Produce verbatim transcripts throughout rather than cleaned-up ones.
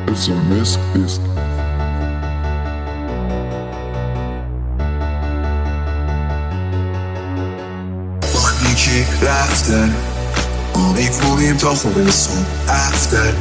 It's a miss, it's بادی که رفته ما میکوبیم تا خودستون افتر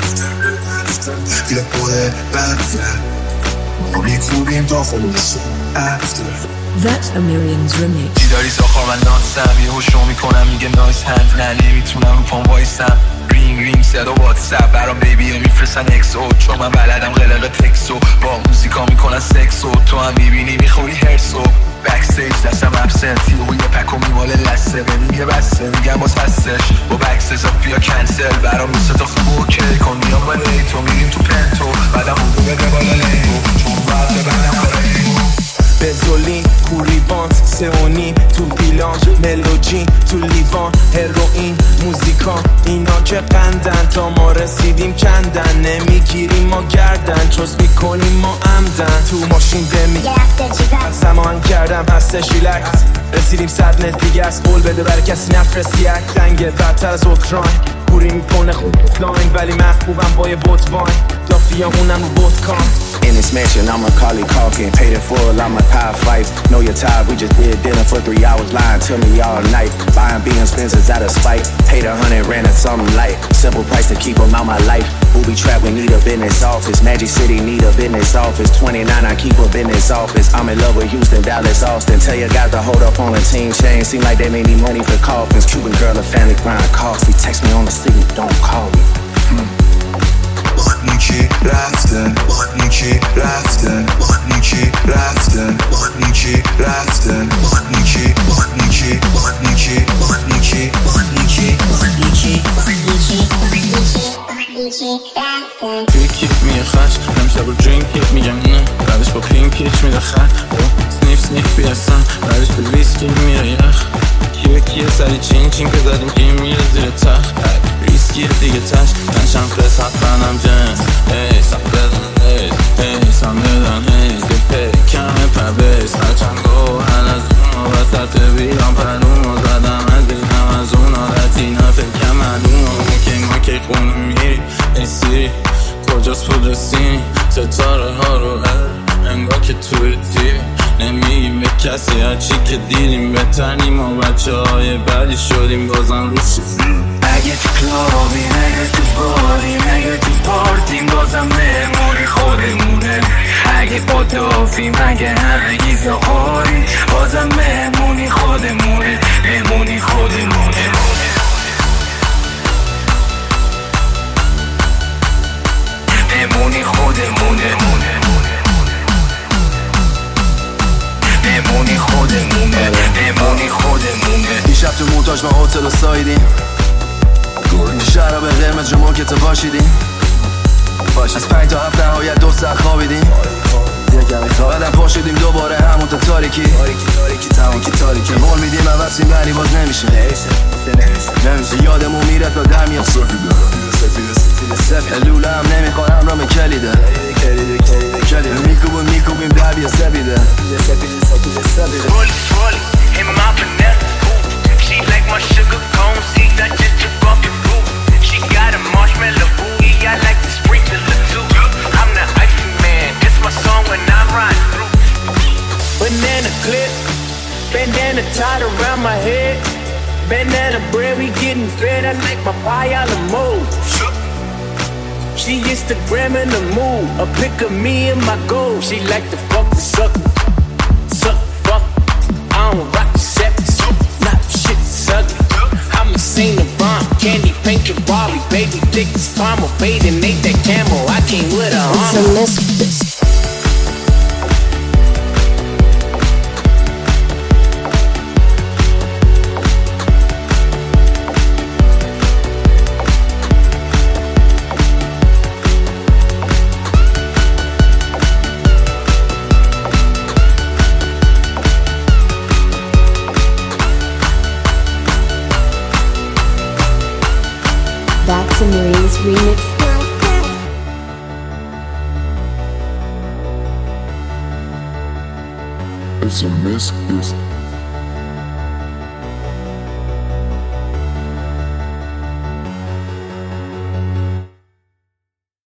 دیل پوله بفته ما میکوبیم تا خودستون افتر That's a Miriam's remix. دیداری زاخار من ناسم یه هوشو میکنم میگه نایس هند نه نمیتونم رو پام وایسم رینگ رینگ صدا واتساپ برام بیبیه میفرستن اکس او چون من بلدم قلق تکسو با موزیکا میکنن سکسو تو هم میبینی میخوری هرسو بکستیج دستم ابسنتی و یه پکو میماله لسه به میگه بسته میگم باز هستش با بکستیج بیا کنسل برام نیسته تا خوب اوکی کن میام با لیتو میریم تو پنتو بعدم اون بده بالا لیتو چون باید ببندم کاره بزولین، کوریبانت، سئونیم تو بیلانج، ملوجین تو لیوان، هروئین، موزیکان اینا که قندن تا ما رسیدیم کندن نمیگیریم ما گردن چوز میکنیم ما عمدن تو ماشین بمی زمان کردم هستش ریلکس رسیدیم صد متر دیگه از قول بده برای کسی نفرستی یک رنگ بدتر از اوکراین پوری میکنه خود لاین ولی محبوبم با یه بوت واین دافی همونم رو بوت کام In this mansion, I'm a Macaulay Culkin. Paid in full, I'm a pie fights. Know you're tired, we just did dinner for three hours. Lying to me all night. Buying B and Spencers out of spite. Paid a hundred, ran at something light. Simple price to keep them out my life. Booby trap, we need a business office. Magic City need a business office. twenty-nine, I keep a business office. I'm in love with Houston, Dallas, Austin. Tell your guys to hold up on a team chain. Seem like they may need money for coffins. Cuban girl, a family grind coffee. Text me on the city, don't call me. Hmm. بادی که رفته بادی که رفته بادی که رفته بادی که رفته بادی که بادی که بادی که بادی که بادی که بادی که پیکی میگه خش نمیشه رو درینکی میگم نه بعدش با پینکیش میده خط سنیف سنیف بیستم بعدش به ویسکی میره یخ کیه کیه سری چین چین که زدیم که میره زیر تخت ریسکی دیگه تش نشم فرس حتمنم جنس هی سم بدن هیز هی سم بدن هیز یه پی کمه پبیس هرچنگو هل از اون وسط ویران پرونو زدم از دیدم از اون حالتی نفکم معلوم مکی مکی خونه میری ای سیری کجاست پول رسینی ستاره ها رو انگار که توی تیوی نمیگیم به کسی هرچی که دیدیم بهتریم و بچه های بعدی شدیم بازم رو شفیم اگه تو کلابیم اگه تو باریم اگه تو پارتیم بازم مهمونی خودمونه اگه با دافیم اگه همه گیزا خوریم بازم مهمونی خودمونه مهمونی خودمونه مهمونی خودمونه مهمونی خودمونه مهمونی خودمونه دیشب تو مونتاژ ما هتل و سایدیم شراب قرمز رو مارکت باشیدیم از پنج تا هفت نهایت دو ساعت خوابیدیم بعدم پا شدیم دوباره همون تا تاریکی تاریکی تاریکی مول میدیم عوضیم ولی باز نمیشه نمیشه یادمون میره تا در میاد لوله هم نمیخواد همراه کلیده میکوبیم میکوبیم در بیا سبیده Rolly, rolly, in my vanilla coupe. She like my sugar cone, see not just a bucket fruit. She got a marshmallow booty, I like to sprinkle it too. I'm the icy man, this my song when I'm riding through. Banana clip, bandana tied around my head. Bandana bread, we getting fed, I like my pie a la mode. She Instagram in the mood, a pic of me and my goals. She like to fuck the sucker. Suck, fuck, I don't rock the septic. Not shit, suck it. I'm a Saint Laurent, candy paint your Barbie, baby dick is palm of bathing, ate that camel. I came with a It's a miss. That's a Miriam's remix. It's a miss, it's